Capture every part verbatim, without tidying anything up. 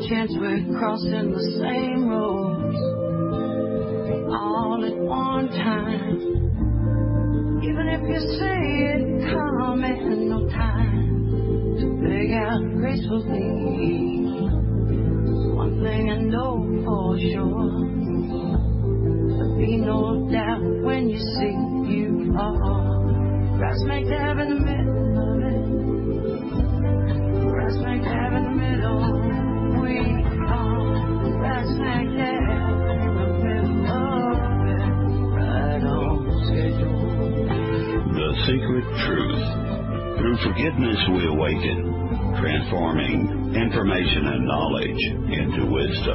chance we're crossing the same roads all at one time. Even if you say it calm and no time to beg out gracefully. One thing I know for sure, there'll be no doubt when you see you are right smack dab in the middle of it. Right smack dab in the middle. We are right smack dab in the middle of it. Right on schedule. The Secret Truth. Through forgiveness we awaken, transforming information and knowledge into wisdom.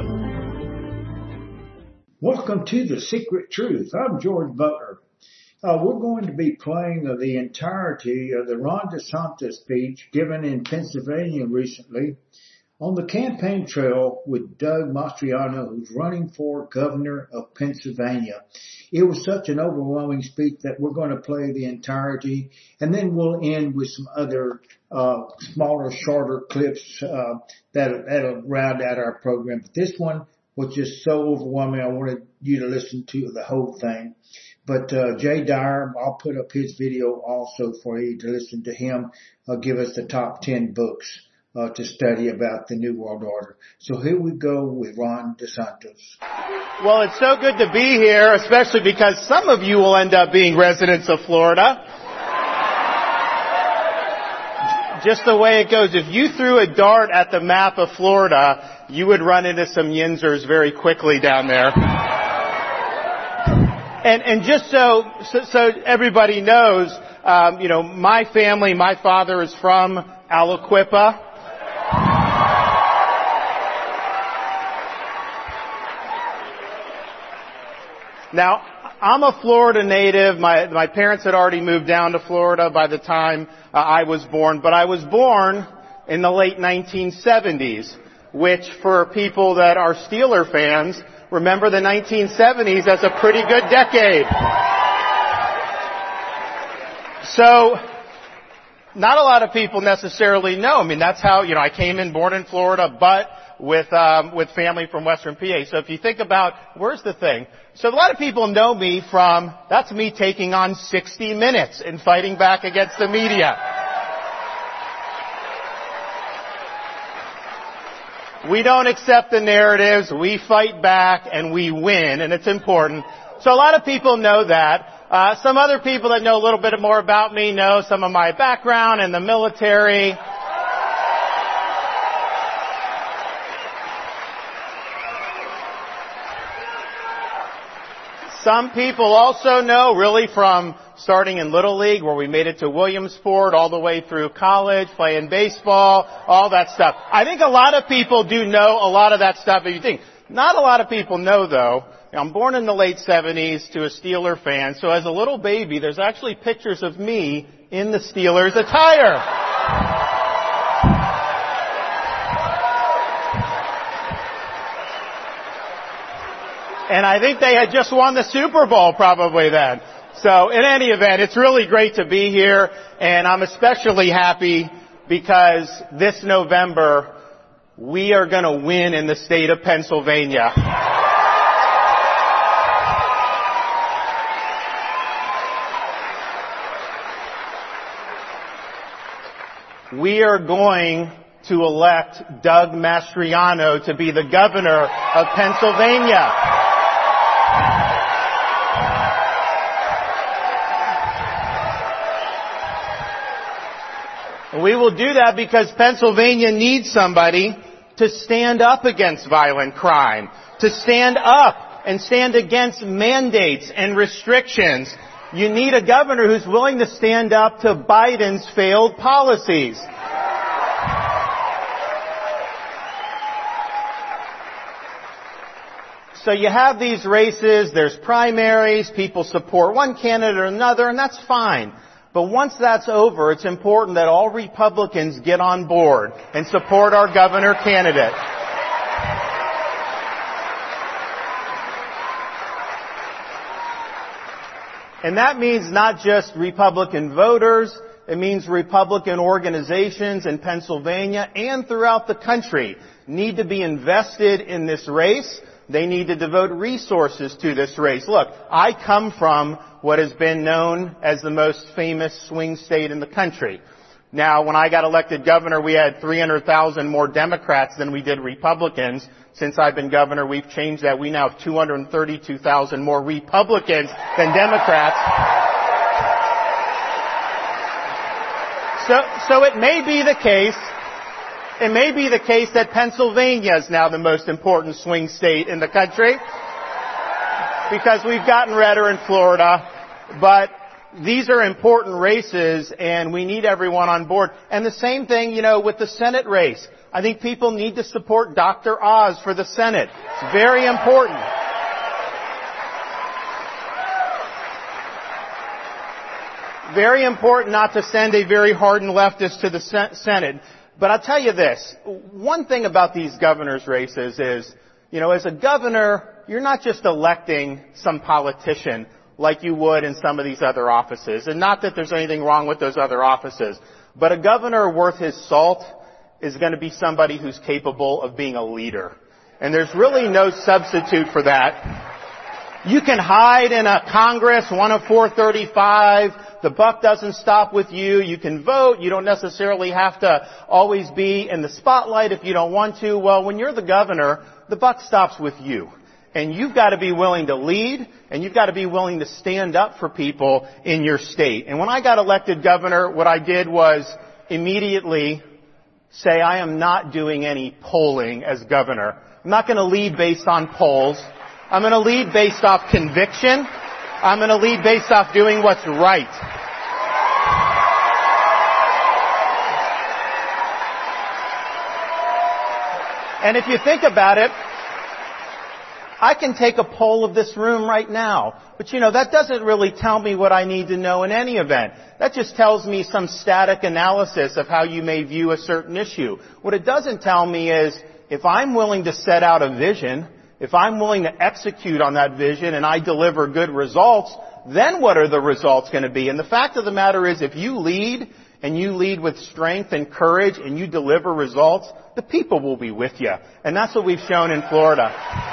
Welcome to The Secret Truth. I'm George Butler. Uh, we're going to be playing uh, the entirety of the Ron DeSantis speech given in Pennsylvania recently on the campaign trail with Doug Mastriano, who's running for governor of Pennsylvania. It was such an overwhelming speech that we're going to play the entirety, and then we'll end with some other uh smaller, shorter clips uh that, that'll round out our program. But this one was just so overwhelming, I wanted you to listen to the whole thing. But uh Jay Dyer, I'll put up his video also for you to listen to him uh, give us the top ten books uh, to study about the New World Order. So here we go with Ron DeSantis. Well, it's so good to be here, especially because some of you will end up being residents of Florida. Just the way it goes. If you threw a dart at the map of Florida, you would run into some yinzers very quickly down there. And, and just so, so, so everybody knows, um, you know, my family, my father is from Aliquippa. Now, I'm a Florida native. My, my parents had already moved down to Florida by the time uh, I was born, but I was born in the late nineteen seventies, which for people that are Steeler fans, remember the nineteen seventies as a pretty good decade. So, not a lot of people necessarily know. I mean, that's how, you know, I came in born in Florida, but with, um, with family from Western P A. So if you think about, where's the thing? So a lot of people know me from, that's me taking on sixty minutes and fighting back against the media. We don't accept the narratives, we fight back, and we win, and it's important. So a lot of people know that. Uh, some other people that know a little bit more about me know some of my background in the military. Some people also know really from starting in Little League, where we made it to Williamsport, all the way through college, playing baseball, all that stuff. I think a lot of people do know a lot of that stuff. If you think, not a lot of people know, though. I'm born in the late seventies to a Steeler fan, so as a little baby, there's actually pictures of me in the Steelers attire. And I think they had just won the Super Bowl probably then. So in any event, it's really great to be here, and I'm especially happy because this November, we are going to win in the state of Pennsylvania. We are going to elect Doug Mastriano to be the governor of Pennsylvania. We will do that because Pennsylvania needs somebody to stand up against violent crime, to stand up and stand against mandates and restrictions. You need a governor who's willing to stand up to Biden's failed policies. So you have these races, there's primaries, people support one candidate or another, and that's fine. But once that's over, it's important that all Republicans get on board and support our governor candidate. And that means not just Republican voters, It means Republican organizations in Pennsylvania and throughout the country need to be invested in this race. They need to devote resources to this race. Look, I come from what has been known as the most famous swing state in the country. Now, when I got elected governor, we had three hundred thousand more Democrats than we did Republicans. Since I've been governor, we've changed that. We now have two hundred thirty-two thousand more Republicans than Democrats. So, so it may be the case, it may be the case that Pennsylvania is now the most important swing state in the country because we've gotten redder in Florida, but these are important races and we need everyone on board. And the same thing, you know, with the Senate race. I think people need to support Doctor Oz for the Senate. It's very important. Very important not to send a very hardened leftist to the Senate. But I'll tell you this. One thing about these governor's races is, you know, as a governor, you're not just electing some politician like you would in some of these other offices. And not that there's anything wrong with those other offices. But a governor worth his salt is going to be somebody who's capable of being a leader. And there's really no substitute for that. You can hide in a Congress, one of four thirty-five. The buck doesn't stop with you. You can vote. You don't necessarily have to always be in the spotlight if you don't want to. Well, when you're the governor, the buck stops with you. And you've got to be willing to lead, and you've got to be willing to stand up for people in your state. And when I got elected governor, what I did was immediately say, I am not doing any polling as governor. I'm not going to lead based on polls. I'm going to lead based off conviction. I'm going to lead based off doing what's right. And if you think about it, I can take a poll of this room right now. But you know, that doesn't really tell me what I need to know in any event. That just tells me some static analysis of how you may view a certain issue. What it doesn't tell me is, if I'm willing to set out a vision, if I'm willing to execute on that vision and I deliver good results, then what are the results going to be? And the fact of the matter is, if you lead, and you lead with strength and courage, and you deliver results, the people will be with you. And that's what we've shown in Florida.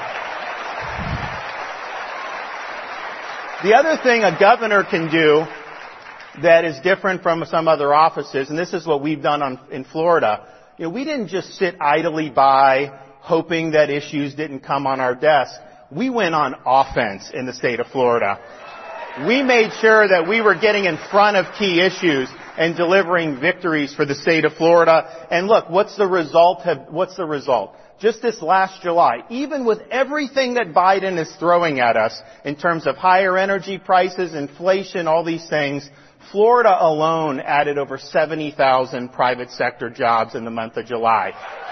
The other thing a governor can do that is different from some other offices, and this is what we've done on, in Florida, you know, we didn't just sit idly by hoping that issues didn't come on our desk. We went on offense in the state of Florida. We made sure that we were getting in front of key issues and delivering victories for the state of Florida. And look, what's the result? What's the result? Just this last July, even with everything that Biden is throwing at us in terms of higher energy prices, inflation, all these things, Florida alone added over seventy thousand private sector jobs in the month of July.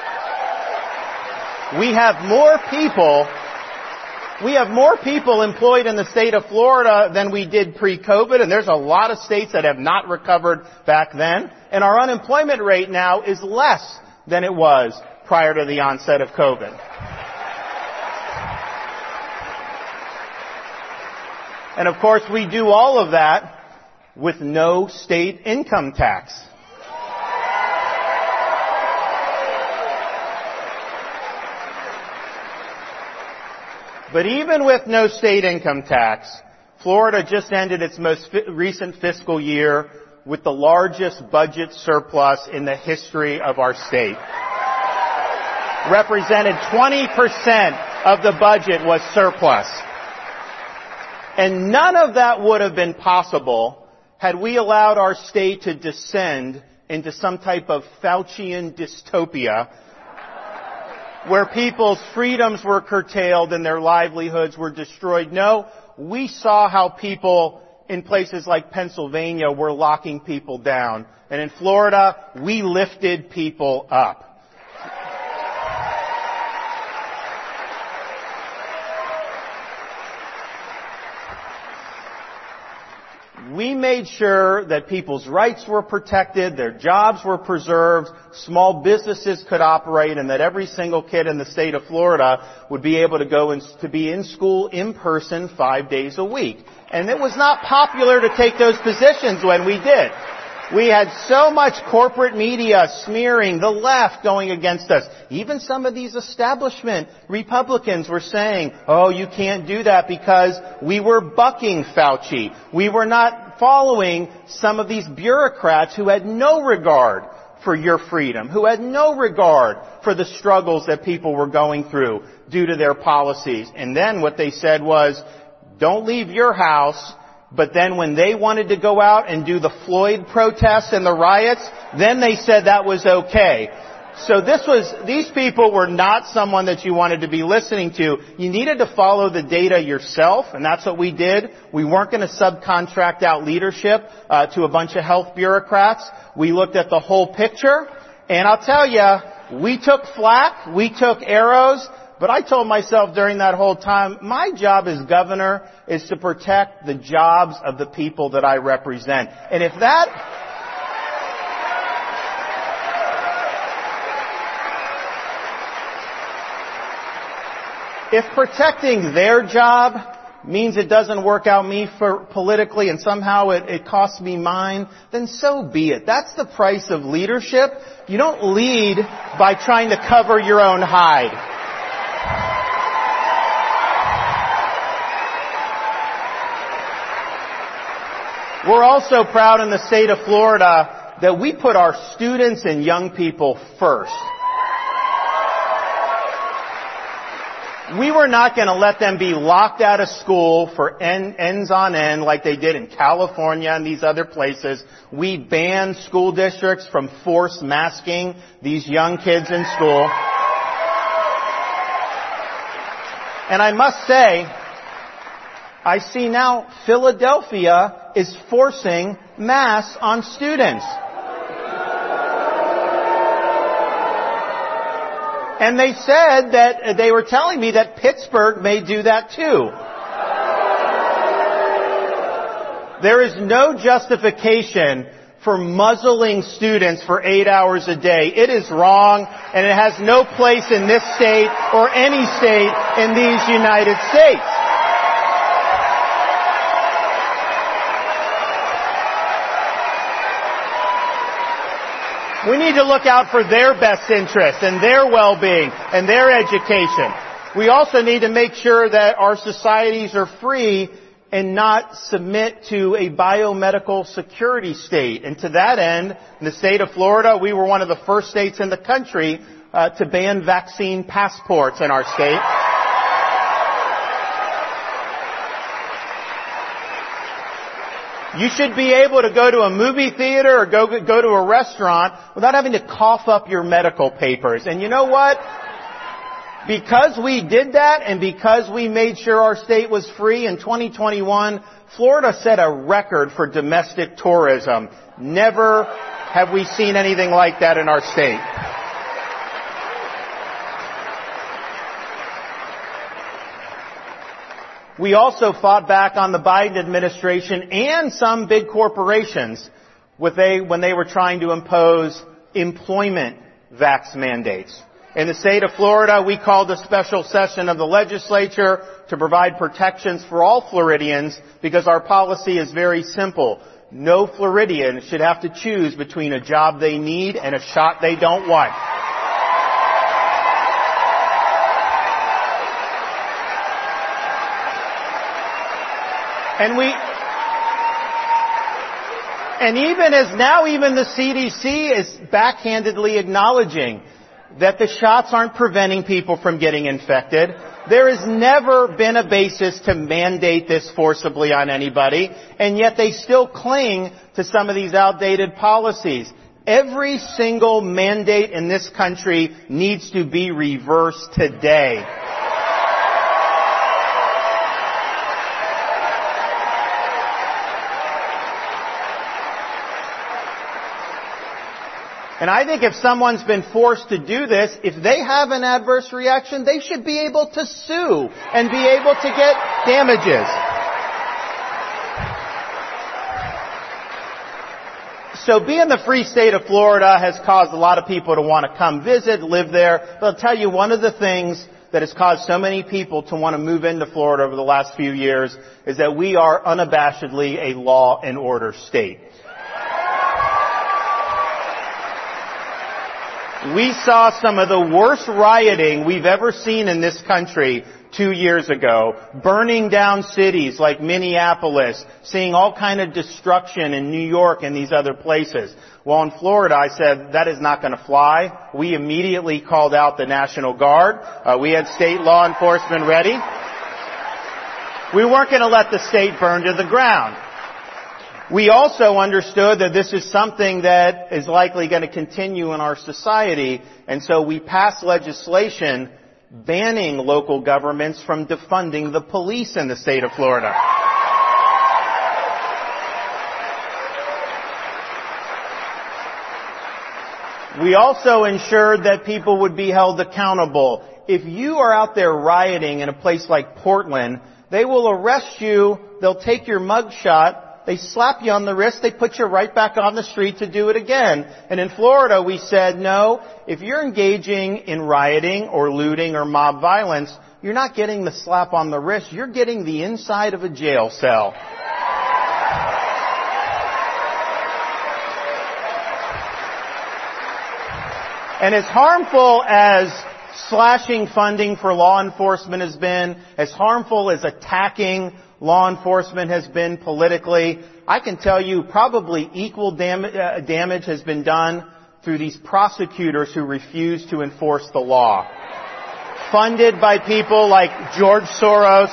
We have more people, we have more people employed in the state of Florida than we did pre-COVID, and there's a lot of states that have not recovered back then. And our unemployment rate now is less than it was prior to the onset of COVID. And of course, we do all of that with no state income tax. But even with no state income tax, Florida just ended its most fi- recent fiscal year with the largest budget surplus in the history of our state. Represented twenty percent of the budget was surplus. And none of that would have been possible had we allowed our state to descend into some type of Faucian dystopia where people's freedoms were curtailed and their livelihoods were destroyed. No, we saw how people in places like Pennsylvania were locking people down. And in Florida, we lifted people up. We made sure that people's rights were protected, their jobs were preserved, small businesses could operate, and that every single kid in the state of Florida would be able to go and to be in school in person five days a week. And it was not popular to take those positions when we did. We had so much corporate media smearing the left going against us. Even some of these establishment Republicans were saying, oh, you can't do that because we were bucking Fauci. We were not following some of these bureaucrats who had no regard for your freedom, who had no regard for the struggles that people were going through due to their policies. And then what they said was, don't leave your house. But then when they wanted to go out and do the Floyd protests and the riots, then they said that was okay. So this was, these people were not someone that you wanted to be listening to. You needed to follow the data yourself, and that's what we did. We weren't going to subcontract out leadership uh, to a bunch of health bureaucrats. We looked at the whole picture, and I'll tell you, we took flack, we took arrows, but I told myself during that whole time, my job as governor is to protect the jobs of the people that I represent. And if that... If protecting their job means it doesn't work out me for politically and somehow it, it costs me mine, then so be it. That's the price of leadership. You don't lead by trying to cover your own hide. We're also proud in the state of Florida that we put our students and young people first. We were not going to let them be locked out of school for en- ends on end like they did in California and these other places. We banned school districts from force masking these young kids in school. And I must say, I see now Philadelphia is forcing masks on students. And they said that, they were telling me that Pittsburgh may do that too. There is no justification for muzzling students for eight hours a day. It is wrong, and it has no place in this state or any state in these United States. We need to look out for their best interests and their well-being and their education. We also need to make sure that our societies are free and not submit to a biomedical security state. And to that end, in the state of Florida, we were one of the first states in the country uh, to ban vaccine passports in our state. You should be able to go to a movie theater or go, go to a restaurant without having to cough up your medical papers. And you know what? Because we did that and because we made sure our state was free in twenty twenty-one, Florida set a record for domestic tourism. Never have we seen anything like that in our state. We also fought back on the Biden administration and some big corporations with they, when they were trying to impose employment vax mandates. In the state of Florida, we called a special session of the legislature to provide protections for all Floridians because our policy is very simple. No Floridian should have to choose between a job they need and a shot they don't want. And we, and even as now even the C D C is backhandedly acknowledging that the shots aren't preventing people from getting infected. There has never been a basis to mandate this forcibly on anybody, and yet they still cling to some of these outdated policies. Every single mandate in this country needs to be reversed today. And I think if someone's been forced to do this, if they have an adverse reaction, they should be able to sue and be able to get damages. So being the free state of Florida has caused a lot of people to want to come visit, live there. But I'll tell you, one of the things that has caused so many people to want to move into Florida over the last few years is that we are unabashedly a law and order state. We saw some of the worst rioting we've ever seen in this country two years ago, burning down cities like Minneapolis, seeing all kind of destruction in New York and these other places. Well, in Florida, I said, that is not going to fly. We immediately called out the National Guard. Uh, we had state law enforcement ready. We weren't going to let the state burn to the ground. We also understood that this is something that is likely going to continue in our society, and so we passed legislation banning local governments from defunding the police in the state of Florida. We also ensured that people would be held accountable. If you are out there rioting in a place like Portland, they will arrest you, they'll take your mugshot, they slap you on the wrist, they put you right back on the street to do it again. And in Florida, we said, no, if you're engaging in rioting or looting or mob violence, you're not getting the slap on the wrist, you're getting the inside of a jail cell. And as harmful as slashing funding for law enforcement has been, as harmful as attacking law enforcement has been politically, I can tell you probably equal dam- uh, damage has been done through these prosecutors who refuse to enforce the law. Funded by people like George Soros.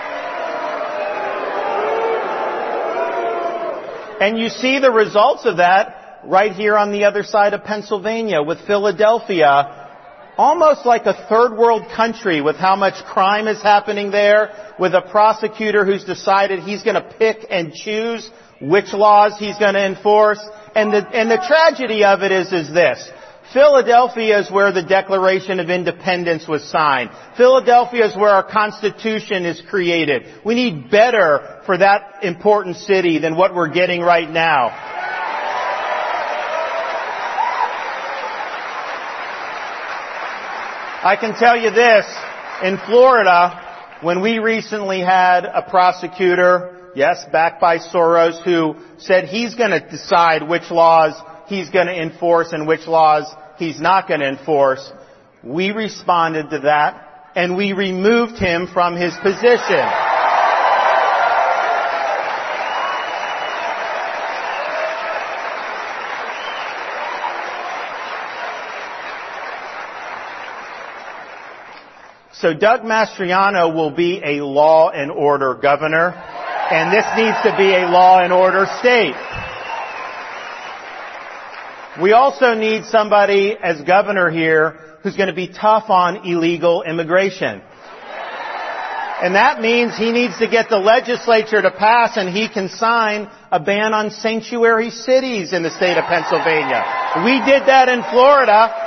And you see the results of that right here on the other side of Pennsylvania with Philadelphia. Almost like a third world country with how much crime is happening there, with a prosecutor who's decided he's going to pick and choose which laws he's going to enforce. And the, and the tragedy of it is, is this. Philadelphia is where the Declaration of Independence was signed. Philadelphia is where our Constitution is created. We need better for that important city than what we're getting right now. I can tell you this, in Florida, when we recently had a prosecutor, yes, backed by Soros, who said he's going to decide which laws he's going to enforce and which laws he's not going to enforce, we responded to that and we removed him from his position. So Doug Mastriano will be a law and order governor, and this needs to be a law and order state. We also need somebody as governor here who's going to be tough on illegal immigration. And that means he needs to get the legislature to pass and he can sign a ban on sanctuary cities in the state of Pennsylvania. We did that in Florida.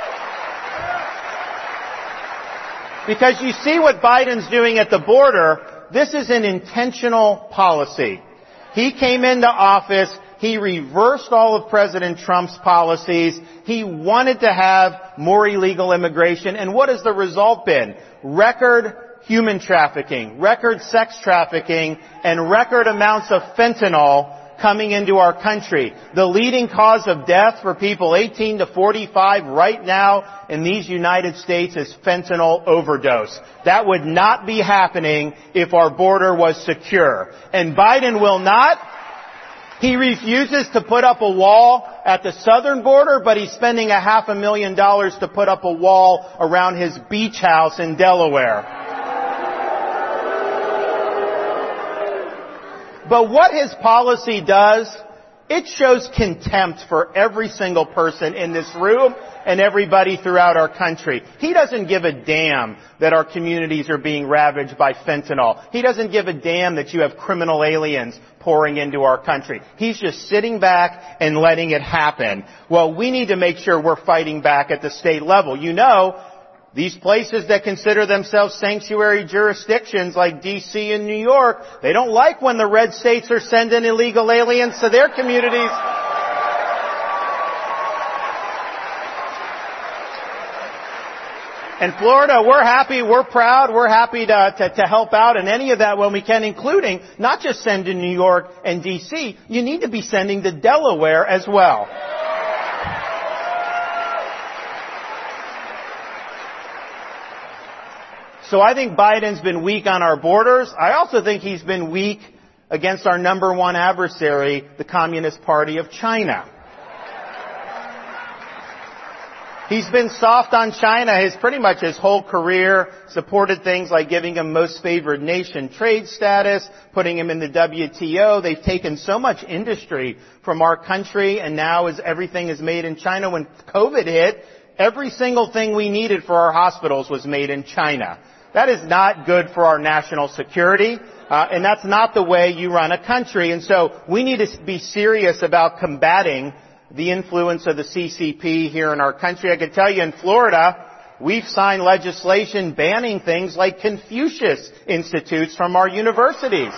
Because you see what Biden's doing at the border, this is an intentional policy. He came into office, he reversed all of President Trump's policies, he wanted to have more illegal immigration, and what has the result been? Record human trafficking, record sex trafficking, and record amounts of fentanyl coming into our country. The leading cause of death for people eighteen to forty-five right now in these United States is fentanyl overdose. That would not be happening if our border was secure. And Biden will not. He refuses to put up a wall at the southern border, but he's spending a half a million dollars to put up a wall around his beach house in Delaware. But what his policy does, it shows contempt for every single person in this room and everybody throughout our country. He doesn't give a damn that our communities are being ravaged by fentanyl. He doesn't give a damn that you have criminal aliens pouring into our country. He's just sitting back and letting it happen. Well, we need to make sure we're fighting back at the state level. You know, these places that consider themselves sanctuary jurisdictions like D C and New York, they don't like when the red states are sending illegal aliens to their communities. And Florida, we're happy, we're proud, we're happy to, to, to help out in any of that when we can, including not just send to New York and D C, you need to be sending to Delaware as well. So I think Biden's been weak on our borders. I also think he's been weak against our number one adversary, the Communist Party of China. He's been soft on China his pretty much his whole career, supported things like giving him most favored nation trade status, putting him in the W T O. They've taken so much industry from our country, and now as everything is made in China. When COVID hit, every single thing we needed for our hospitals was made in China. That is not good for our national security, uh, and that's not the way you run a country. And so we need to be serious about combating the influence of the C C P here in our country. I can tell you in Florida, we've signed legislation banning things like Confucius Institutes from our universities.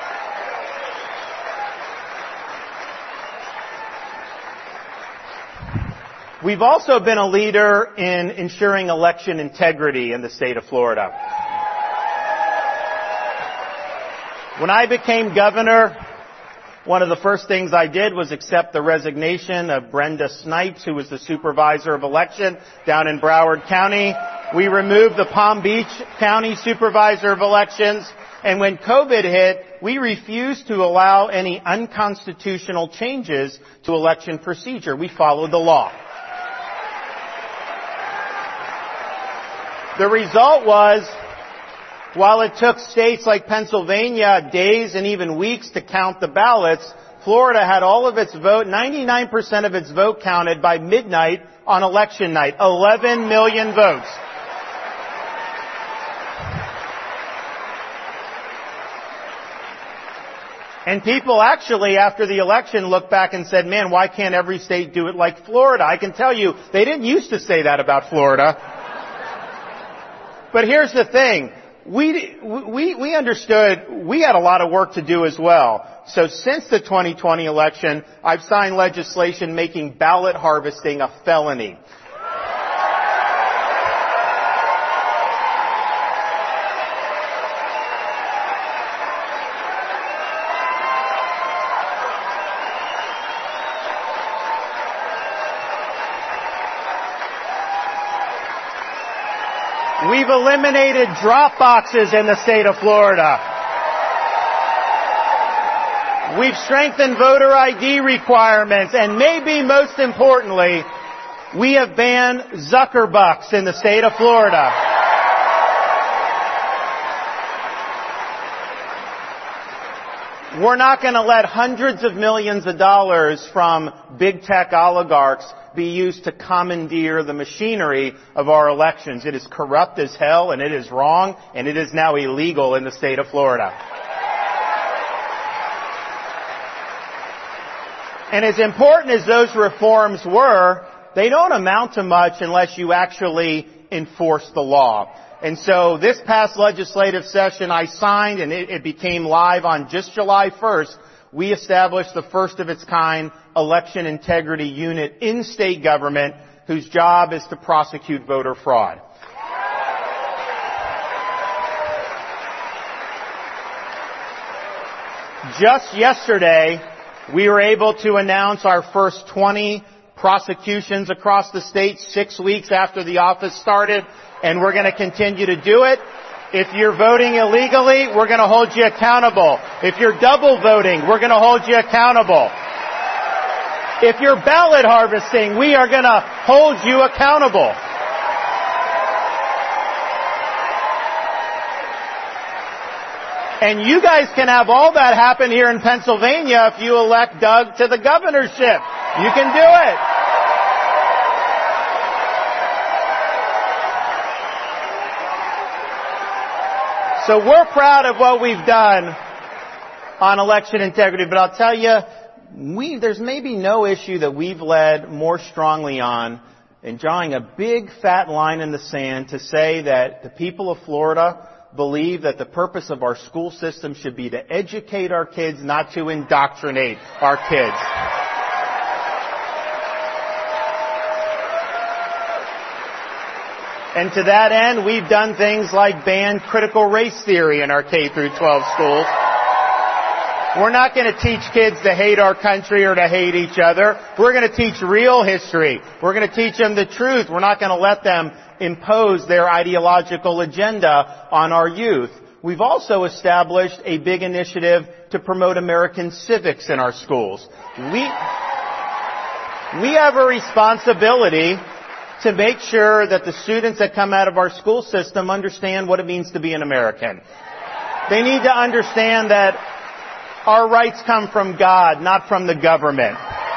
We've also been a leader in ensuring election integrity in the state of Florida. When I became governor, one of the first things I did was accept the resignation of Brenda Snipes, who was the supervisor of election down in Broward County. We removed the Palm Beach County supervisor of elections. And when COVID hit, we refused to allow any unconstitutional changes to election procedure. We followed the law. The result was, while it took states like Pennsylvania days and even weeks to count the ballots, Florida had all of its vote, ninety-nine percent of its vote counted by midnight on election night. eleven million votes. And people actually, after the election, looked back and said, man, why can't every state do it like Florida? I can tell you, they didn't used to say that about Florida. But here's the thing. We, we, we understood we had a lot of work to do as well. So since the twenty twenty election, I've signed legislation making ballot harvesting a felony. We've eliminated drop boxes in the state of Florida. We've strengthened voter I D requirements, and maybe most importantly, we have banned Zuckerbucks in the state of Florida. We're not going to let hundreds of millions of dollars from big tech oligarchs be used to commandeer the machinery of our elections. It is corrupt as hell, and it is wrong, and it is now illegal in the state of Florida. And as important as those reforms were, they don't amount to much unless you actually enforce the law. And so this past legislative session I signed, and it, it became live on just July first, we established the first of its kind election integrity unit in state government whose job is to prosecute voter fraud. Just yesterday, we were able to announce our first twenty prosecutions across the state six weeks after the office started, and we're going to continue to do it. If you're voting illegally, we're going to hold you accountable. If you're double voting, we're going to hold you accountable. If you're ballot harvesting, we are going to hold you accountable. And you guys can have all that happen here in Pennsylvania if you elect Doug to the governorship. You can do it. So we're proud of what we've done on election integrity, but I'll tell you, we, there's maybe no issue that we've led more strongly on in drawing a big fat line in the sand to say that the people of Florida believe that the purpose of our school system should be to educate our kids, not to indoctrinate our kids. And to that end, we've done things like ban critical race theory in our K through twelve schools. We're not going to teach kids to hate our country or to hate each other. We're going to teach real history. We're going to teach them the truth. We're not going to let them impose their ideological agenda on our youth. We've also established a big initiative to promote American civics in our schools. We, we have a responsibility to make sure that the students that come out of our school system understand what it means to be an American. They need to understand that our rights come from God, not from the government.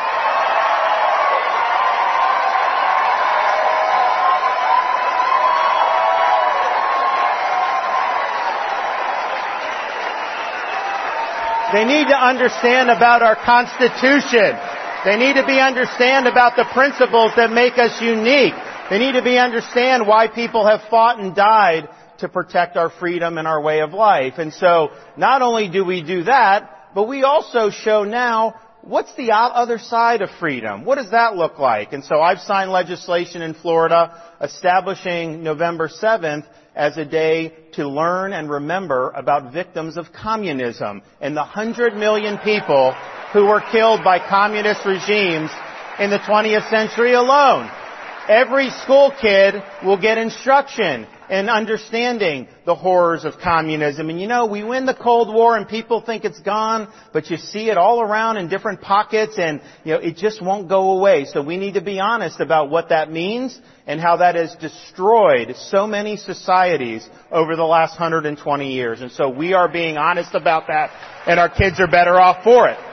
They need to understand about our Constitution. They need to be understand about the principles that make us unique. They need to be understand why people have fought and died to protect our freedom and our way of life. And so, not only do we do that, but we also show now what's the other side of freedom. What does that look like? And so I've signed legislation in Florida establishing November seventh as a day to learn and remember about victims of communism and the hundred million people who were killed by communist regimes in the twentieth century alone. Every school kid will get instruction in understanding the horrors of communism. And you know, we win the Cold War and people think it's gone, but you see it all around in different pockets and, you know, it just won't go away. So we need to be honest about what that means and how that has destroyed so many societies over the last one hundred twenty years. And so we are being honest about that, and our kids are better off for it.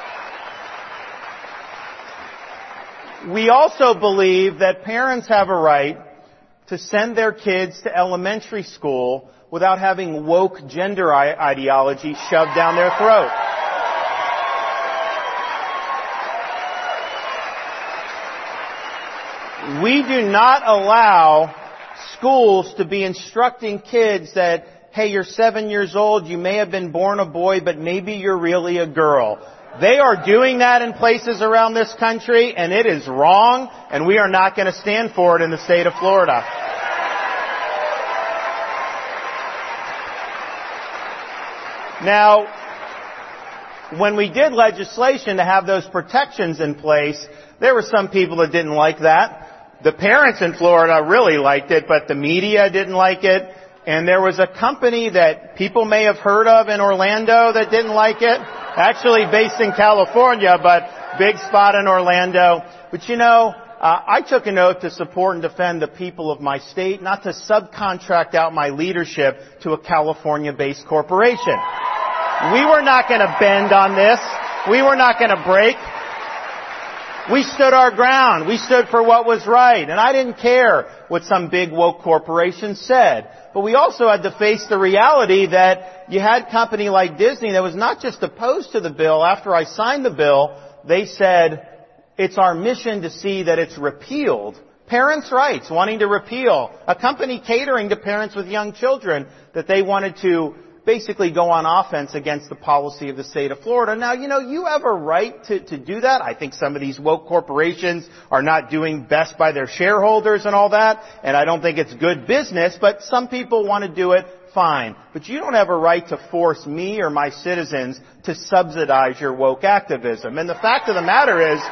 We also believe that parents have a right to send their kids to elementary school without having woke gender ideology shoved down their throat. We do not allow schools to be instructing kids that, hey, you're seven years old, you may have been born a boy, but maybe you're really a girl. They are doing that in places around this country, and it is wrong, and we are not going to stand for it in the state of Florida. Now, when we did legislation to have those protections in place, there were some people that didn't like that. The parents in Florida really liked it, but the media didn't like it. And there was a company that people may have heard of in Orlando that didn't like it. Actually based in California, but big spot in Orlando. But you know, uh, I took an oath to support and defend the people of my state, not to subcontract out my leadership to a California-based corporation. We were not going to bend on this. We were not going to break. We stood our ground. We stood for what was right. And I didn't care what some big woke corporation said. But we also had to face the reality that you had a company like Disney that was not just opposed to the bill. After I signed the bill, they said, it's our mission to see that it's repealed. Parents' rights, wanting to repeal. A company catering to parents with young children that they wanted to basically go on offense against the policy of the state of Florida. Now, you know, you have a right to, to do that. I think some of these woke corporations are not doing best by their shareholders and all that, and I don't think it's good business, but some people want to do it, fine. But you don't have a right to force me or my citizens to subsidize your woke activism. And the fact of the matter is,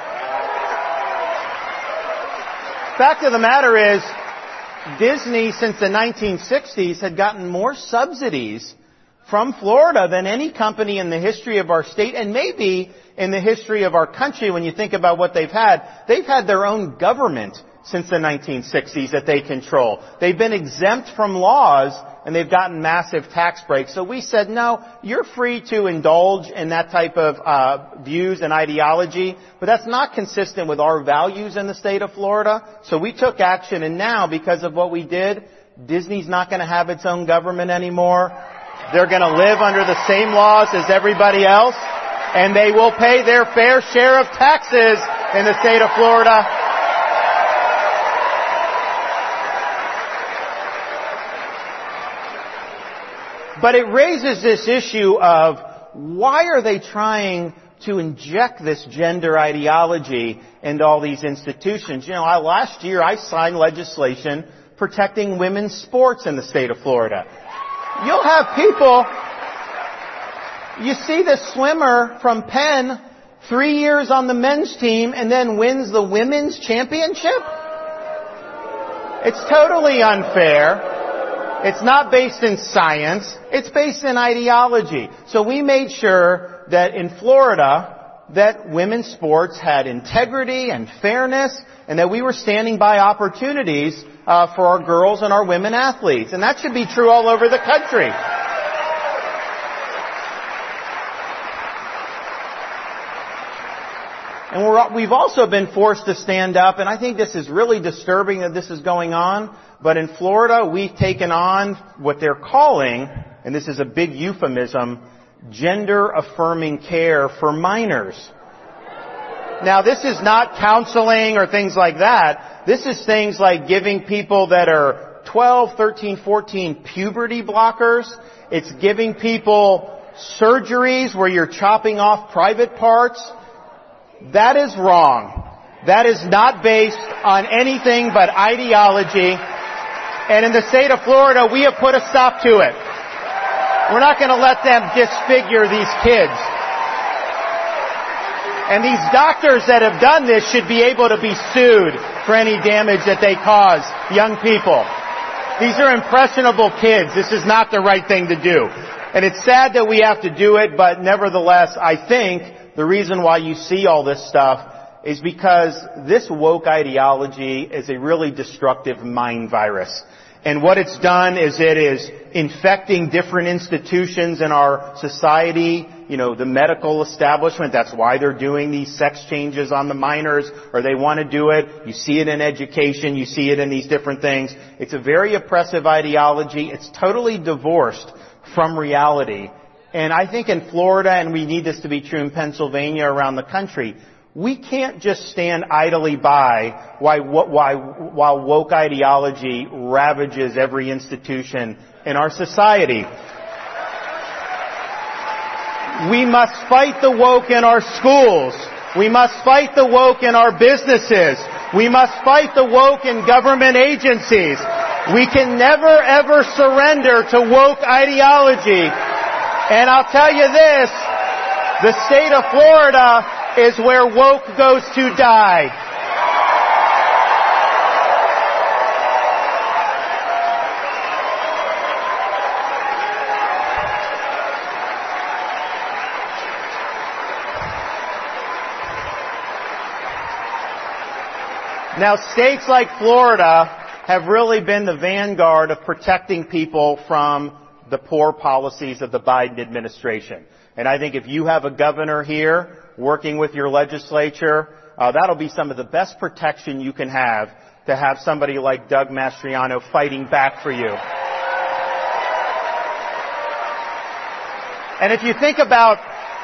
fact of the matter is, Disney since the nineteen sixties had gotten more subsidies from Florida than any company in the history of our state, and maybe in the history of our country. When you think about what they've had, they've had their own government since the nineteen sixties that they control. They've been exempt from laws, and they've gotten massive tax breaks. So we said, no, you're free to indulge in that type of uh views and ideology, but that's not consistent with our values in the state of Florida. So we took action, and now, because of what we did, Disney's not going to have its own government anymore. They're going to live under the same laws as everybody else, and they will pay their fair share of taxes in the state of Florida. But it raises this issue of why are they trying to inject this gender ideology into all these institutions? You know, I, last year I signed legislation protecting women's sports in the state of Florida. You'll have people, You see the swimmer from Penn, three years on the men's team and then wins the women's championship? It's totally unfair. It's not based in science. It's based in ideology. So we made sure that in Florida, that women's sports had integrity and fairness, and that we were standing by opportunities uh, for our girls and our women athletes. And that should be true all over the country. And we're, we've also been forced to stand up, and I think this is really disturbing that this is going on, but in Florida, we've taken on what they're calling, and this is a big euphemism, gender-affirming care for minors. Now, this is not counseling or things like that. This is things like giving people that are twelve, thirteen, fourteen puberty blockers. It's giving people surgeries where you're chopping off private parts. That is wrong. That is not based on anything but ideology. And in the state of Florida, we have put a stop to it. We're not going to let them disfigure these kids. And these doctors that have done this should be able to be sued for any damage that they cause young people. These are impressionable kids. This is not the right thing to do. And it's sad that we have to do it, but nevertheless, I think the reason why you see all this stuff is because this woke ideology is a really destructive mind virus. And what it's done is it is infecting different institutions in our society, you know, the medical establishment. That's why they're doing these sex changes on the minors, or they want to do it. You see it in education. You see it in these different things. It's a very oppressive ideology. It's totally divorced from reality. And I think in Florida, and we need this to be true in Pennsylvania, around the country, we can't just stand idly by while, while, while woke ideology ravages every institution in our society. We must fight the woke in our schools. We must fight the woke in our businesses. We must fight the woke in government agencies. We can never ever surrender to woke ideology. And I'll tell you this, the state of Florida is where woke goes to die. Now, states like Florida have really been the vanguard of protecting people from the poor policies of the Biden administration. And I think if you have a governor here working with your legislature, uh, that'll be some of the best protection you can have, to have somebody like Doug Mastriano fighting back for you. And if you think about,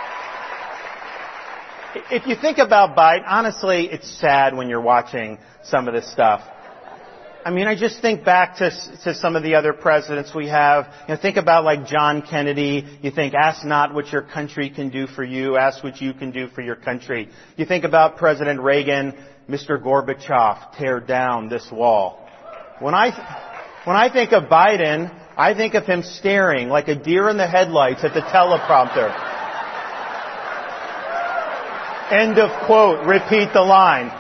if you think about Biden, honestly, it's sad when you're watching some of this stuff. I mean, I just think back to to some of the other presidents we have. You know, think about like John Kennedy. You think, ask not what your country can do for you, ask what you can do for your country. You think about President Reagan, Mister Gorbachev, tear down this wall. When I when I think of Biden, I think of him staring like a deer in the headlights at the teleprompter. End of quote. Repeat the line.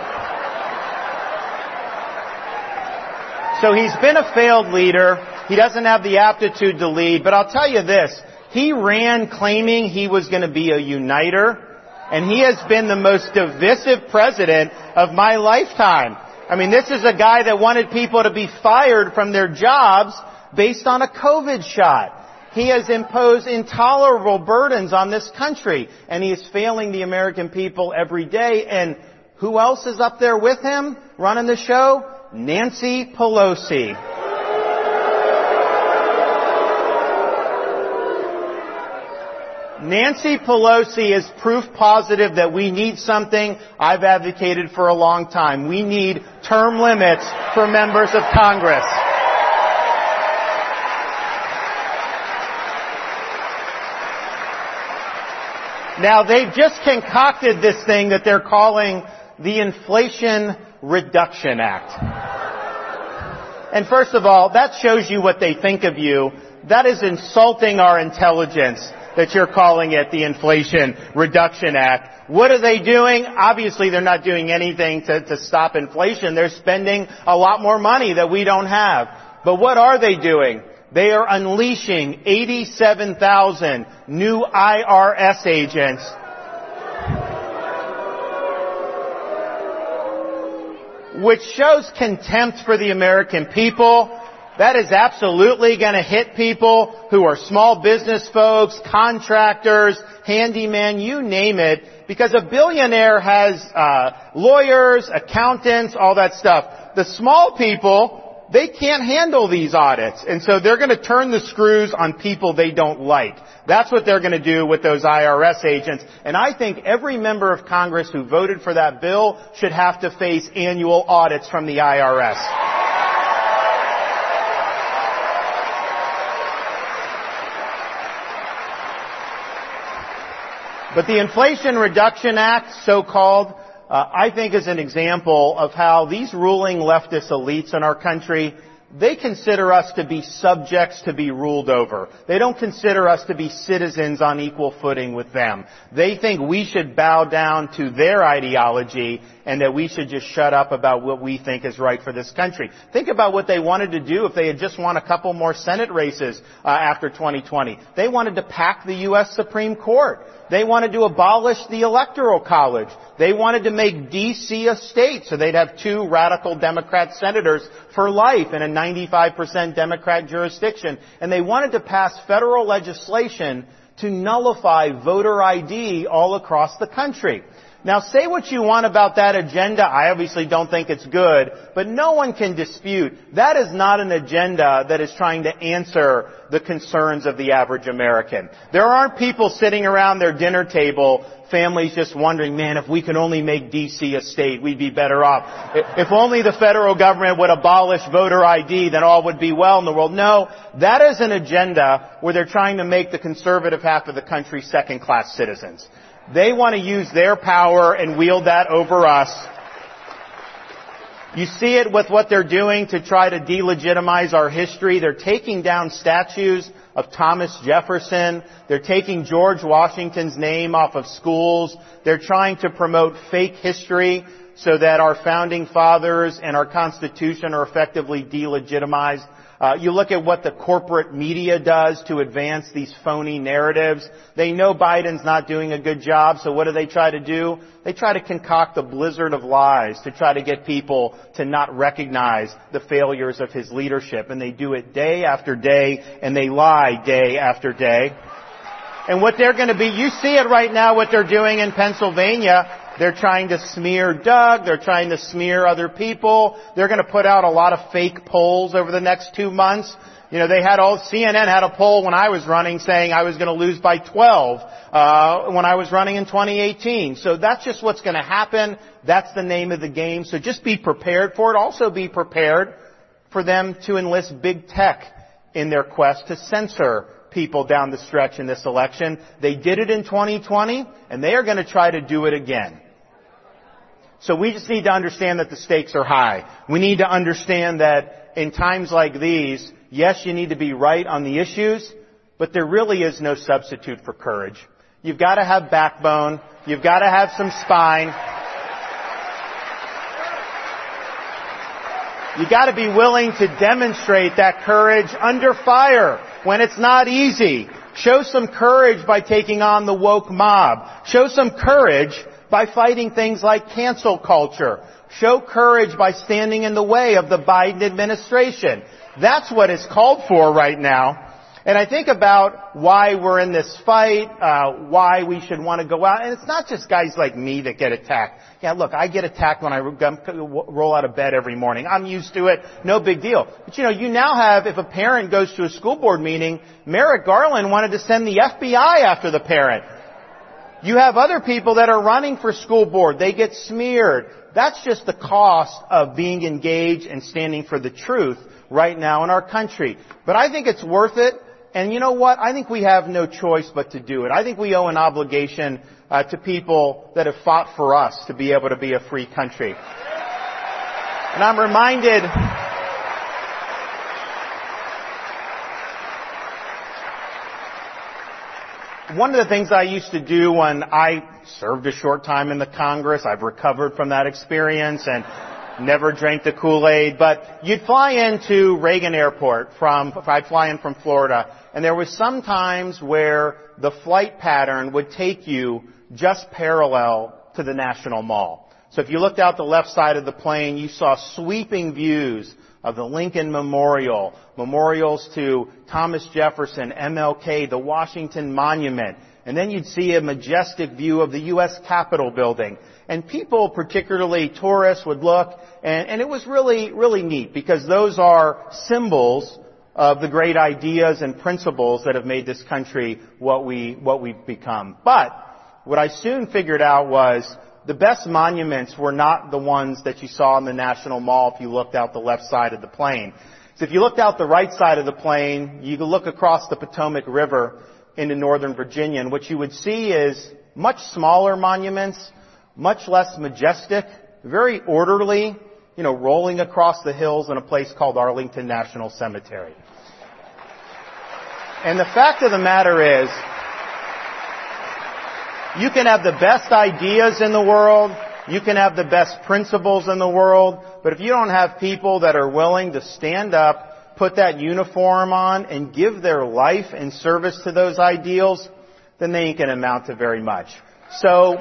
So he's been a failed leader. He doesn't have the aptitude to lead. But I'll tell you this. He ran claiming he was going to be a uniter. And he has been the most divisive president of my lifetime. I mean, this is a guy that wanted people to be fired from their jobs based on a COVID shot. He has imposed intolerable burdens on this country. And he is failing the American people every day. And who else is up there with him running the show? Nancy Pelosi. Nancy Pelosi is proof positive that we need something I've advocated for a long time. We need term limits for members of Congress. Now, they've just concocted this thing that they're calling the Inflation Reduction Act. And first of all, that shows you what they think of you. That is insulting our intelligence. that you're calling it the Inflation Reduction Act. What are they doing? Obviously, they're not doing anything to, to stop inflation. They're spending a lot more money that we don't have. But what are they doing? They are unleashing eighty-seven thousand new I R S agents which shows contempt for the American people. That is absolutely going to hit people who are small business folks, contractors, handyman, you name it, because a billionaire has uh lawyers, accountants, all that stuff. The small people, they can't handle these audits, and so they're going to turn the screws on people they don't like. That's what they're going to do with those I R S agents. And I think every member of Congress who voted for that bill should have to face annual audits from the I R S. But the Inflation Reduction Act, so-called, uh, I think is an example of how these ruling leftist elites in our country, they consider us to be subjects to be ruled over. They don't consider us to be citizens on equal footing with them. They think we should bow down to their ideology and that we should just shut up about what we think is right for this country. Think about what they wanted to do if they had just won a couple more Senate races uh, after twenty twenty. They wanted to pack the U S Supreme Court. They wanted to abolish the Electoral College. They wanted to make D C a state so they'd have two radical Democrat senators for life in a ninety-five percent Democrat jurisdiction. And they wanted to pass federal legislation to nullify voter I D all across the country. Now, say what you want about that agenda. I obviously don't think it's good, but no one can dispute that is not an agenda that is trying to answer the concerns of the average American. There aren't people sitting around their dinner table, families just wondering, man, if we could only make D C a state, we'd be better off. If only the federal government would abolish voter I D, then all would be well in the world. No, that is an agenda where they're trying to make the conservative half of the country second-class citizens. They want to use their power and wield that over us. You see it with what they're doing to try to delegitimize our history. They're taking down statues of Thomas Jefferson. They're taking George Washington's name off of schools. They're trying to promote fake history so that our founding fathers and our Constitution are effectively delegitimized. Uh, you look at what the corporate media does to advance these phony narratives. They know Biden's not doing a good job, so what do they try to do? They try to concoct a blizzard of lies to try to get people to not recognize the failures of his leadership. And they do it day after day, and they lie day after day. And what they're going to be, you see it right now, what they're doing in Pennsylvania. They're trying to smear Doug. They're trying to smear other people. They're going to put out a lot of fake polls over the next two months. You know, they had all, C N N had a poll when I was running saying I was going to lose by twelve, uh, when I was running in twenty eighteen. So that's just what's going to happen. That's the name of the game. So just be prepared for it. Also be prepared for them to enlist big tech in their quest to censor people down the stretch in this election. They did it in twenty twenty, and they are going to try to do it again. So we just need to understand that the stakes are high. We need to understand that in times like these, yes, you need to be right on the issues, but there really is no substitute for courage. You've got to have backbone. You've got to have some spine. You've got to be willing to demonstrate that courage under fire when it's not easy. Show some courage by taking on the woke mob. Show some courage by fighting things like cancel culture. Show courage by standing in the way of the Biden administration. That's what is called for right now. And I think about why we're in this fight, uh, why we should want to go out. And it's not just guys like me that get attacked. Yeah, look, I get attacked when I roll out of bed every morning. I'm used to it. No big deal. But you know, you now have, if a parent goes to a school board meeting, Merrick Garland wanted to send the F B I after the parent. You have other people that are running for school board. They get smeared. That's just the cost of being engaged and standing for the truth right now in our country. But I think it's worth it. And you know what? I think we have no choice but to do it. I think we owe an obligation uh, to people that have fought for us to be able to be a free country. And I'm reminded... one of the things I used to do when I served a short time in the Congress, I've recovered from that experience and never drank the Kool-Aid, but you'd fly into Reagan Airport from, I'd fly in from Florida, and there was some times where the flight pattern would take you just parallel to the National Mall. So if you looked out the left side of the plane, you saw sweeping views of the Lincoln Memorial, memorials to Thomas Jefferson, M L K, the Washington Monument, and then you'd see a majestic view of the U S Capitol building. And people, particularly tourists, would look, and, and it was really, really neat because those are symbols of the great ideas and principles that have made this country what we, what we've become. But what I soon figured out was the best monuments were not the ones that you saw in the National Mall if you looked out the left side of the plane. So if you looked out the right side of the plane, you could look across the Potomac River into Northern Virginia, and what you would see is much smaller monuments, much less majestic, very orderly, you know, rolling across the hills in a place called Arlington National Cemetery. And the fact of the matter is, you can have the best ideas in the world, you can have the best principles in the world, but if you don't have people that are willing to stand up, put that uniform on, and give their life in service to those ideals, then they ain't going to amount to very much. So,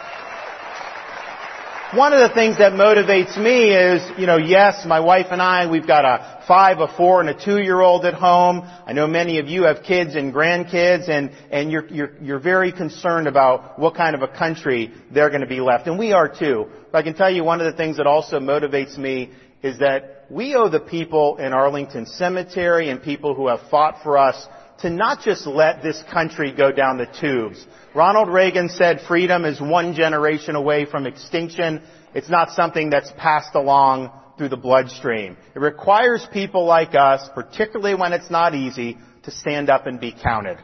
one of the things that motivates me is, you know, yes, my wife and I, we've got a five, a four, and a two-year-old at home. I know many of you have kids and grandkids, and, and you're, you're, you're very concerned about what kind of a country they're going to be left. And we are too. But I can tell you one of the things that also motivates me is that we owe the people in Arlington Cemetery and people who have fought for us to not just let this country go down the tubes. Ronald Reagan said freedom is one generation away from extinction. It's not something that's passed along through the bloodstream. It requires people like us, particularly when it's not easy, to stand up and be counted.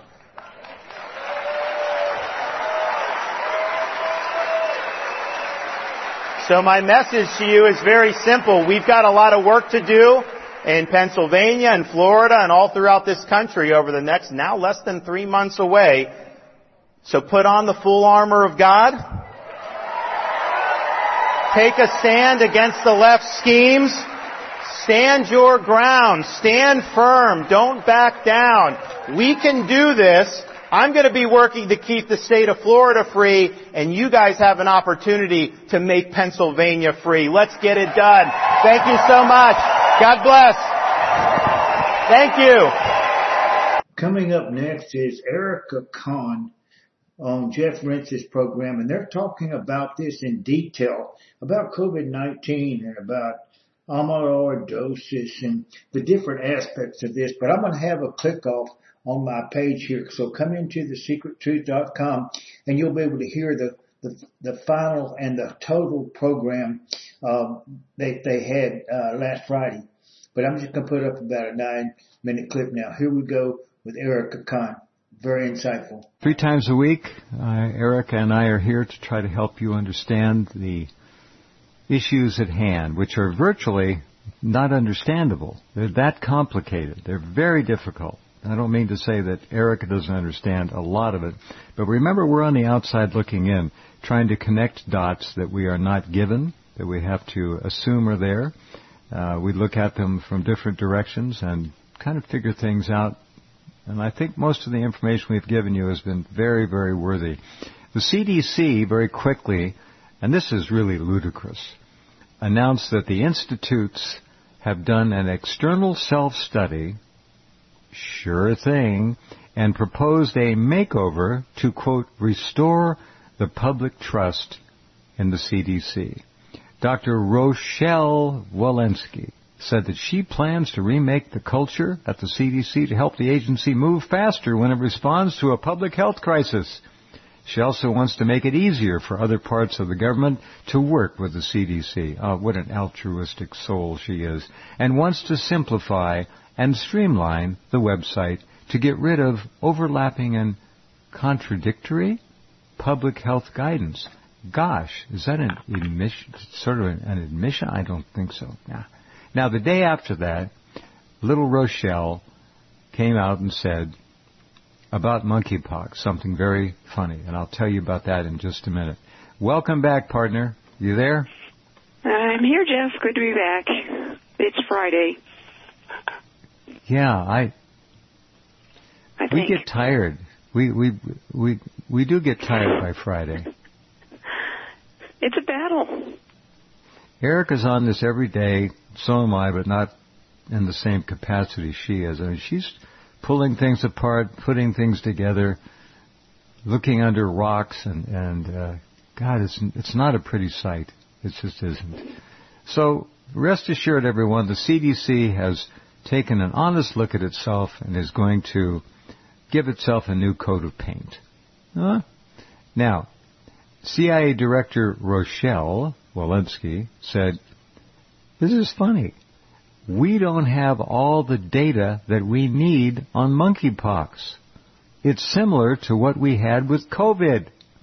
So my message to you is very simple. We've got a lot of work to do in Pennsylvania and Florida and all throughout this country over the next, now less than three months away. So put on the full armor of God. Take a stand against the left schemes. Stand your ground. Stand firm. Don't back down. We can do this. I'm going to be working to keep the state of Florida free, and you guys have an opportunity to make Pennsylvania free. Let's get it done. Thank you so much. God bless. Thank you. Coming up next is Erica Kahn on Jeff Rentz's program, and they're talking about this in detail, about COVID nineteen and about amyloidosis and the different aspects of this. But I'm going to have a click off on my page here. So come into the secret truth dot com and you'll be able to hear the, the, the final and the total program, um, they, they had, uh, last Friday. But I'm just going to put up about a nine minute clip now. Here we go with Erica Kahn. Very insightful. Three times a week, uh, Erica and I are here to try to help you understand the issues at hand, which are virtually not understandable. They're that complicated. They're very difficult. I don't mean to say that Erica doesn't understand a lot of it, but remember, we're on the outside looking in, trying to connect dots that we are not given, that we have to assume are there. Uh, we look at them from different directions and kind of figure things out. And I think most of the information we've given you has been very, very worthy. The C D C very quickly, and this is really ludicrous, announced that the institutes have done an external self-study, sure thing, and proposed a makeover to, quote, restore the public trust in the C D C. Doctor Rochelle Walensky said that she plans to remake the culture at the C D C to help the agency move faster when it responds to a public health crisis. She also wants to make it easier for other parts of the government to work with the C D C. Oh, what an altruistic soul she is. And wants to simplify and streamline the website to get rid of overlapping and contradictory public health guidance. Gosh, is that an admission, sort of an, an admission? I don't think so. Nah. Now, the day after that, little Rochelle came out and said, about monkeypox, something very funny, and I'll tell you about that in just a minute. Welcome back, partner. You there? I'm here, Jeff. Good to be back. It's Friday. Yeah, I. I we think. get tired. We we we we do get tired by Friday. It's a battle. Erica's on this every day. So am I, but not in the same capacity she is. I mean, she's pulling things apart, putting things together, looking under rocks, and and uh, God, it's it's not a pretty sight. It just isn't. So rest assured, everyone, the C D C has taken an honest look at itself and is going to give itself a new coat of paint. Huh? Now, C I A Director Rochelle Walensky said, "This is funny. We don't have all the data that we need on monkeypox. It's similar to what we had with COVID.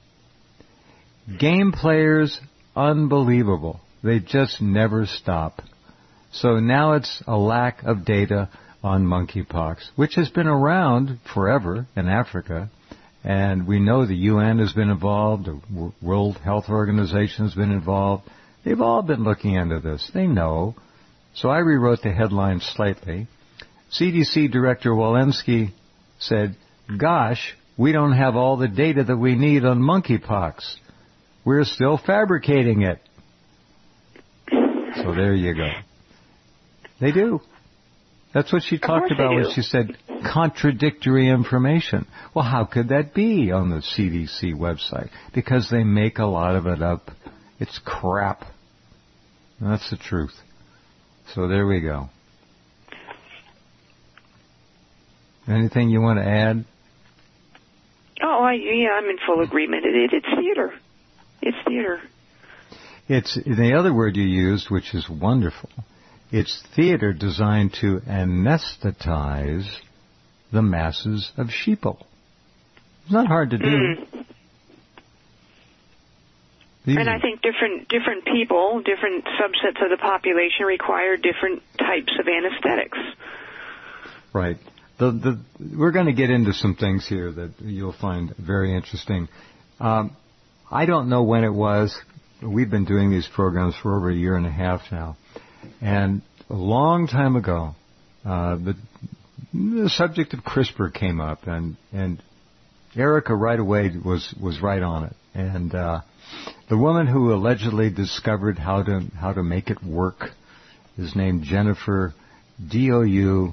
Game players, unbelievable. They just never stop. So now it's a lack of data on monkeypox, which has been around forever in Africa. And we know the U N has been involved, the World Health Organization has been involved. They've all been looking into this. They know. So I rewrote the headline slightly. C D C Director Walensky said, gosh, we don't have all the data that we need on monkeypox. We're still fabricating it. So there you go. They do. That's what she talked about when she said contradictory information. Well, how could that be on the C D C website? Because they make a lot of it up. It's crap. That's the truth. So there we go. Anything you want to add? Oh, I, yeah, I'm in full agreement. It, it, it's theater. It's theater. It's the other word you used, which is wonderful. It's theater designed to anesthetize the masses of sheeple. It's not hard to do. Mm. And I think different different people, different subsets of the population require different types of anesthetics. Right. The, the, we're going to get into some things here that you'll find very interesting. Um, I don't know when it was. We've been doing these programs for over a year and a half now. And a long time ago, uh, the, the subject of CRISPR came up, and, and Erica right away was, was right on it. And uh, the woman who allegedly discovered how to how to make it work is named Jennifer D O U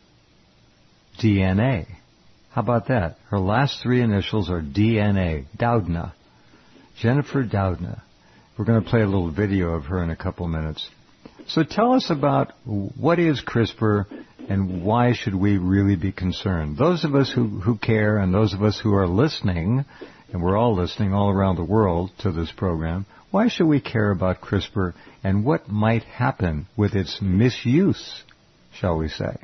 D N A. How about that? Her last three initials are D N A, Doudna. Jennifer Doudna. We're going to play a little video of her in a couple minutes. So tell us about what is CRISPR and why should we really be concerned? Those of us who, who care and those of us who are listening, and we're all listening all around the world to this program, why should we care about CRISPR and what might happen with its misuse, shall we say?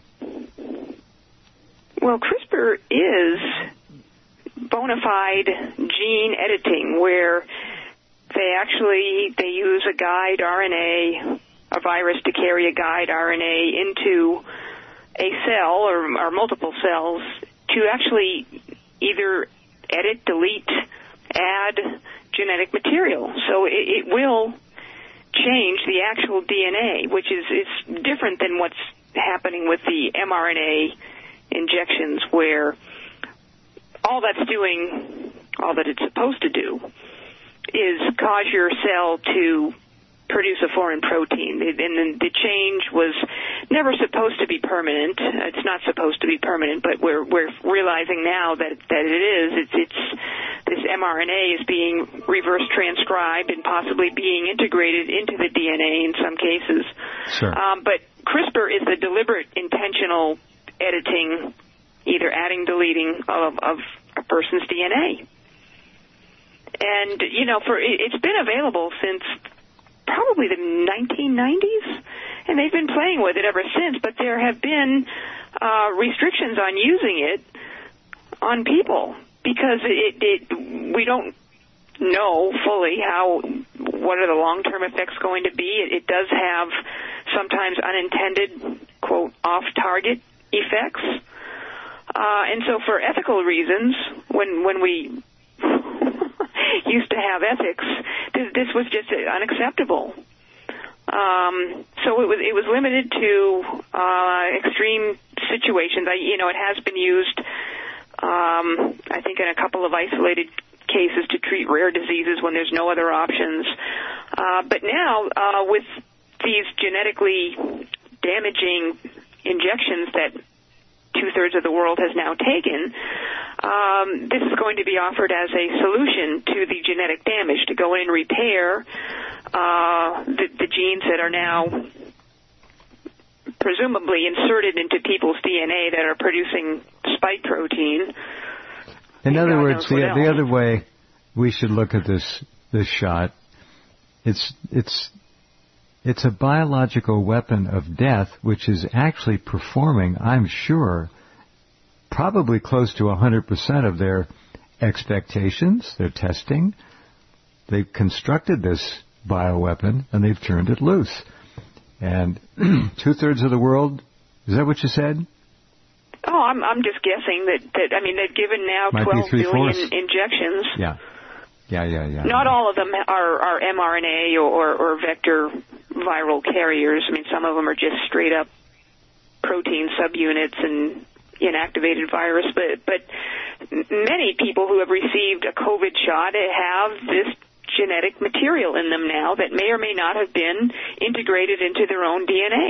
Well, CRISPR is bona fide gene editing where they actually, they use a guide R N A, a virus to carry a guide R N A into a cell or, or multiple cells to actually either edit, delete, add genetic material. So it, it will change the actual D N A, which is, is different than what's happening with the mRNA injections, where all that's doing, all that it's supposed to do, is cause your cell to produce a foreign protein. And the change was never supposed to be permanent. It's not supposed to be permanent, but we're we're realizing now that that it is. It's it's this mRNA is being reverse transcribed and possibly being integrated into the D N A in some cases. Sure. Um, but CRISPR is the deliberate, intentional editing, either adding, deleting of, of a person's D N A. And, you know, for it's been available since probably the nineteen nineties, and they've been playing with it ever since, but there have been uh, restrictions on using it on people because it, it we don't know fully how, what are the long-term effects going to be. It, it does have sometimes unintended, quote, off-target effects. Uh, and so for ethical reasons, when when we used to have ethics, this, this was just unacceptable. Um, so it was it was limited to uh, extreme situations. I, you know, it has been used, um, I think, in a couple of isolated cases to treat rare diseases when there's no other options. Uh, but now, uh, with these genetically damaging injections that two-thirds of the world has now taken, um, this is going to be offered as a solution to the genetic damage, to go in and repair uh, the, the genes that are now presumably inserted into people's D N A that are producing spike protein. In other words, the, the other way we should look at this this shot, it's it's it's a biological weapon of death, which is actually performing, I'm sure, probably close to one hundred percent of their expectations, their testing. They've constructed this bioweapon, and they've turned it loose. And two-thirds of the world, is that what you said? Oh, I'm I'm just guessing that, that I mean, they've given now Might twelve billion fourths. injections. Yeah. Yeah, yeah, yeah. Not all of them are, are mRNA or, or vector viral carriers. I mean, some of them are just straight-up protein subunits and inactivated virus. But, but many people who have received a COVID shot have this genetic material in them now that may or may not have been integrated into their own D N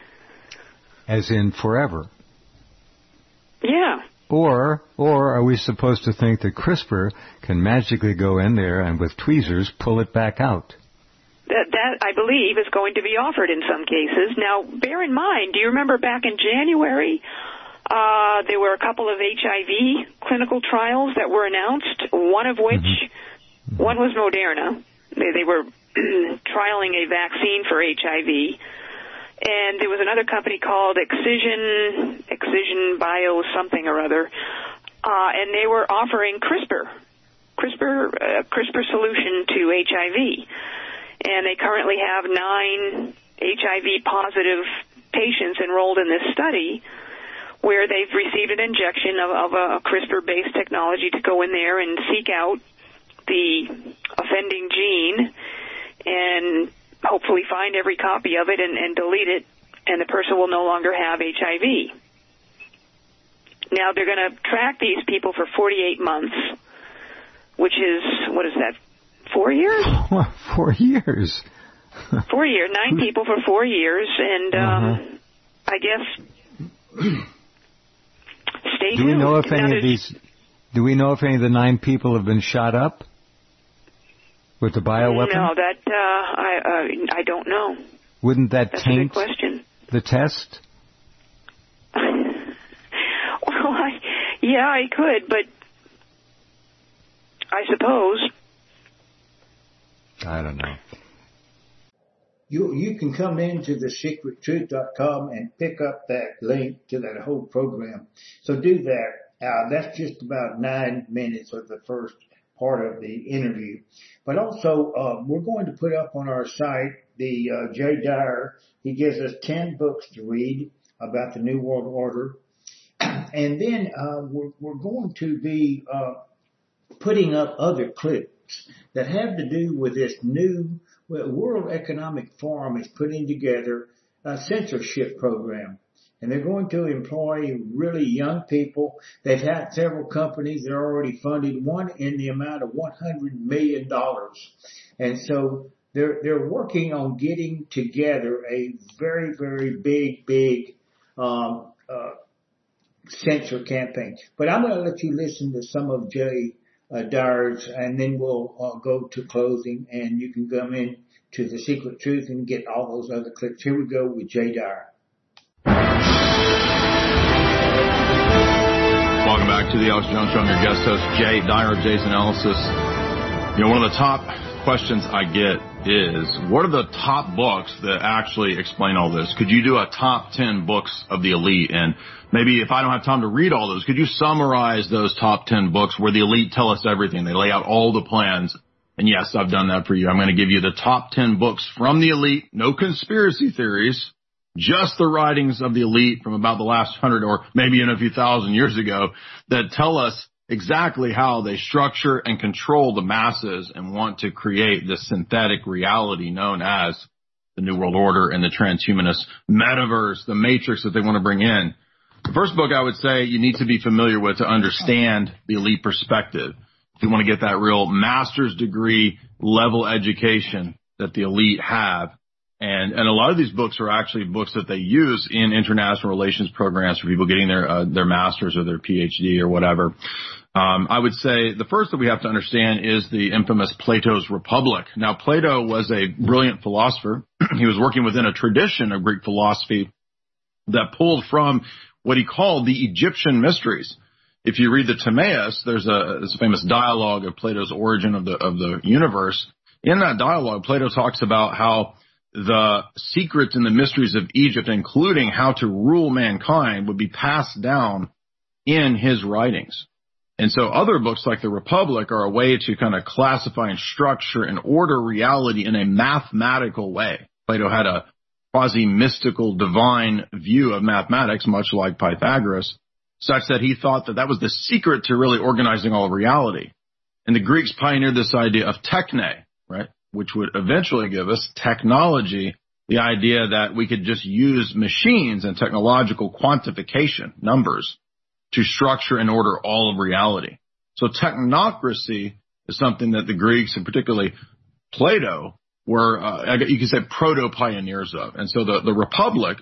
A. As in forever. Yeah. Or, or are we supposed to think that CRISPR can magically go in there and with tweezers pull it back out? That, that, I believe, is going to be offered in some cases. Now, bear in mind, do you remember back in January, uh, there were a couple of H I V clinical trials that were announced, one of which, mm-hmm. one was Moderna. They, they were trialing a vaccine for H I V. And there was another company called Excision, Excision Bio something or other, uh, and they were offering CRISPR, CRISPR, uh, CRISPR solution to H I V. And they currently have nine H I V positive patients enrolled in this study where they've received an injection of, of a CRISPR-based technology to go in there and seek out the offending gene and hopefully find every copy of it and, and delete it, and the person will no longer have H I V. Now, they're going to track these people for forty-eight months, which is, what is that, four years? Four years. Four years, nine people for four years, and um, uh-huh. I guess stay tuned. Do we know if any of these, do we know if any of the nine people have been shot up? With the bioweapon? No, that uh, I uh, I don't know. Wouldn't that That's taint a good question. The test? Well, I, yeah, I could, but I suppose. I don't know. You you can come into the secret truth dot com and pick up that link to that whole program. So do that. Uh, that's just about nine minutes of the first part of the interview. But also, uh, we're going to put up on our site the uh, Jay Dyer. He gives us ten books to read about the New World Order. And then uh, we're, we're going to be uh, putting up other clips that have to do with this new well, World Economic Forum is putting together a censorship program. And they're going to employ really young people. They've had several companies that are already funded, one in the amount of one hundred million dollars. And so they're, they're working on getting together a very, very big, big, um, uh, censor campaign. But I'm going to let you listen to some of Jay uh, Dyer's, and then we'll uh, go to closing, and you can come in to The Secret Truth and get all those other clips. Here we go with Jay Dyer. Welcome back to the Alex Jones Show. I'm your guest host, Jay Dyer of Jay's Analysis. You know, one of the top questions I get is, what are the top books that actually explain all this? Could you do a top ten books of the elite? And maybe if I don't have time to read all those, could you summarize those top ten books where the elite tell us everything? They lay out all the plans. And yes, I've done that for you. I'm going to give you the top ten books from the elite, no conspiracy theories, just the writings of the elite from about the last hundred or maybe even a few thousand years ago that tell us exactly how they structure and control the masses and want to create this synthetic reality known as the New World Order and the transhumanist metaverse, the matrix that they want to bring in. The first book I would say you need to be familiar with to understand the elite perspective. If you want to get that real master's degree level education that the elite have. And, and a lot of these books are actually books that they use in international relations programs for people getting their, uh, their master's or their P H D or whatever. Um, I would say the first that we have to understand is the infamous Plato's Republic. Now, Plato was a brilliant philosopher. He was working within a tradition of Greek philosophy that pulled from what he called the Egyptian mysteries. If you read the Timaeus, there's a, there's a famous dialogue of Plato's Origin of the, of the Universe. In that dialogue, Plato talks about how the secrets and the mysteries of Egypt, including how to rule mankind, would be passed down in his writings. And so other books like the Republic are a way to kind of classify and structure and order reality in a mathematical way. Plato had a quasi-mystical divine view of mathematics, much like Pythagoras, such that he thought that that was the secret to really organizing all of reality. And the Greeks pioneered this idea of techne, right, which would eventually give us technology, the idea that we could just use machines and technological quantification, numbers, to structure and order all of reality. So technocracy is something that the Greeks, and particularly Plato, were, uh, you could say, proto-pioneers of. And so the, the Republic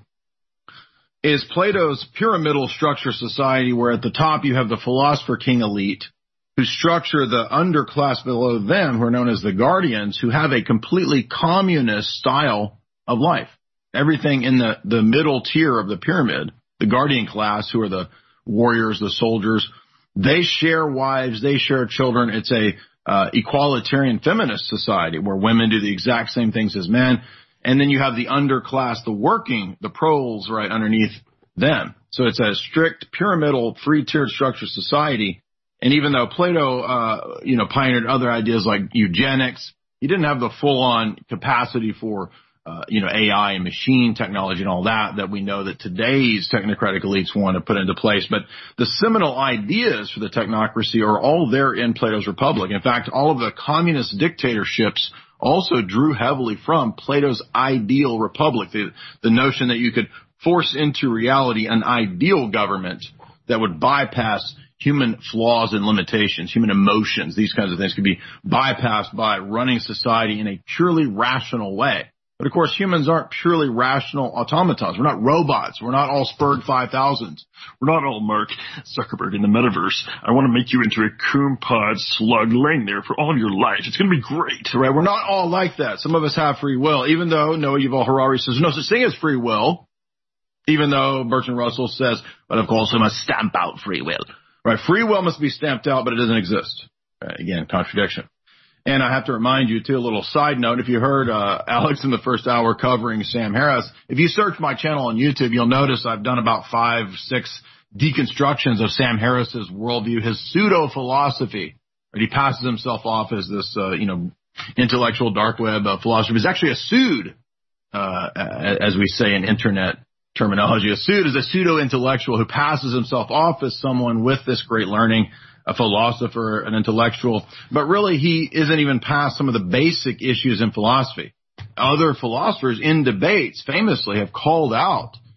is Plato's pyramidal structure society, where at the top you have the philosopher king elite, who structure the underclass below them, who are known as the guardians, who have a completely communist style of life. Everything in the, the middle tier of the pyramid, the guardian class, who are the warriors, the soldiers, they share wives, they share children. It's a uh, equalitarian feminist society where women do the exact same things as men. And then you have the underclass, the working, the proles right underneath them. So it's a strict pyramidal three-tiered structure society. And even though Plato, uh, you know, pioneered other ideas like eugenics, he didn't have the full-on capacity for, uh, you know, A I and machine technology and all that that we know that today's technocratic elites want to put into place. But the seminal ideas for the technocracy are all there in Plato's Republic. In fact, all of the communist dictatorships also drew heavily from Plato's ideal republic, the, the notion that you could force into reality an ideal government that would bypass human flaws and limitations, human emotions, these kinds of things could be bypassed by running society in a purely rational way. But of course, humans aren't purely rational automatons. We're not robots. We're not all Spurg five thousands. We're not all Mark Zuckerberg in the metaverse. I want to make you into a coon pod slug laying there for all your life. It's going to be great, right? We're not all like that. Some of us have free will, even though Noah Yuval Harari says no such thing as free will, even though Bertrand Russell says, but of course, we must stamp out free will. Right? Free will must be stamped out, but it doesn't exist. Right? Again, contradiction. And I have to remind you, too, a little side note. If you heard uh, Alex in the first hour covering Sam Harris, if you search my channel on YouTube, you'll notice I've done about five, six deconstructions of Sam Harris's worldview, his pseudo-philosophy. Right? He passes himself off as this, uh, you know, intellectual dark web uh, philosopher. He's actually a pseud, uh, as we say in Internet terminology. A pseud is a pseudo-intellectual who passes himself off as someone with this great learning, a philosopher, an intellectual, but really he isn't even past some of the basic issues in philosophy. Other philosophers in debates famously have called out